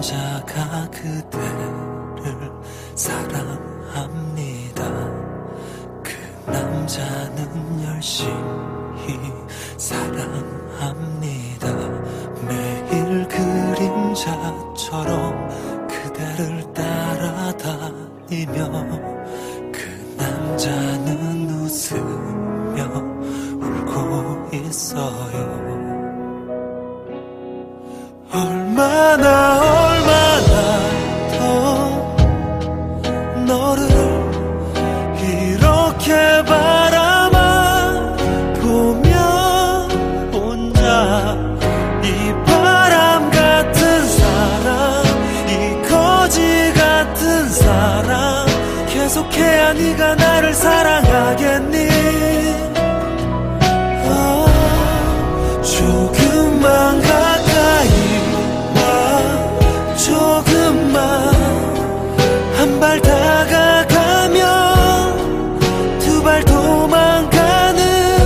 남자가 그대를 사랑합니다. 그 남자는 열심히 사랑합니다. 매일 그림자처럼 그대를 따라다니며 그 남자는 웃으며 울고 있어요. 얼마나 더 너를 이렇게 바라만 보면 혼자 이 바람 같은 사랑, 이 거지 같은 사랑 계속해야 네가 나를 사랑하겠니? 조금만 가까이 와, 조금만 한 발 다가가면 두 발 도망가는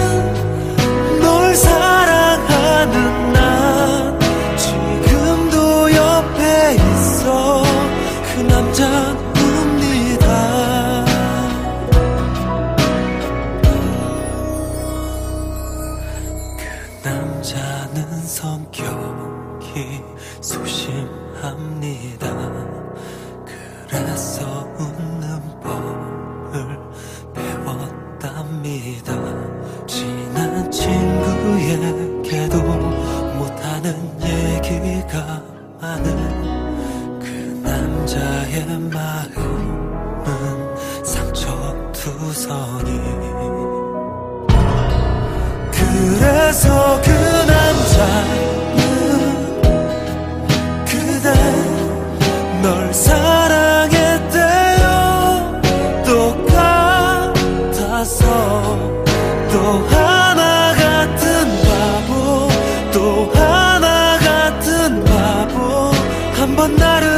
널 사랑하는 난 지금도 옆에 있어. 그 남자는 웁니다. 그 남자는 성격이 소심합니다. 그래서 웃는 법을 배웠답니다. 친한 친구에게도 못하는 얘기가 많은 그 남자의 마음은 상처투성이. 그래서 그 남자는 그대 널 사랑했대요. 똑같아서 또 하나 같은 바보, 또 하나 같은 바보. 한번 나를